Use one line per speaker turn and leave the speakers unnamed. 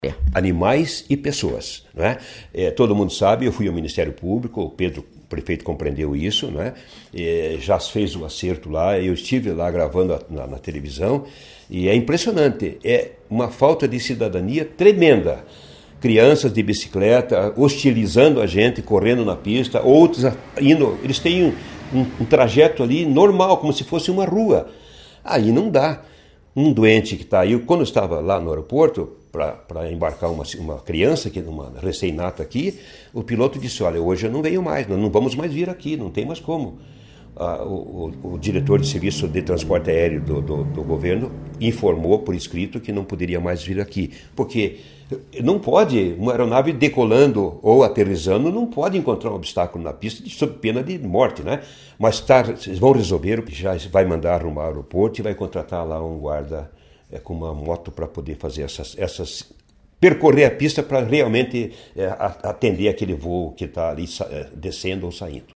Animais e pessoas, não é? Todo mundo sabe, eu fui ao Ministério Público, o prefeito compreendeu isso, não é? Já fez o acerto lá, eu estive lá gravando na televisão e é impressionante, é uma falta de cidadania tremenda. Crianças de bicicleta hostilizando a gente, correndo na pista, outros indo, eles têm um trajeto ali normal, como se fosse uma rua. Aí não dá. Um doente que está aí, quando eu estava lá no aeroporto, para embarcar uma criança, uma recém-nata aqui, o piloto disse, olha, hoje eu não venho mais, nós não vamos mais vir aqui, não tem mais como. O diretor de serviço de transporte aéreo do governo informou por escrito que não poderia mais vir aqui, porque não pode, uma aeronave decolando ou aterrissando, não pode encontrar um obstáculo na pista sob pena de morte, né? Mas eles vão resolver, já vai mandar arrumar o aeroporto e vai contratar lá um guarda com uma moto para poder fazer percorrer a pista para realmente atender aquele voo que está ali descendo ou saindo.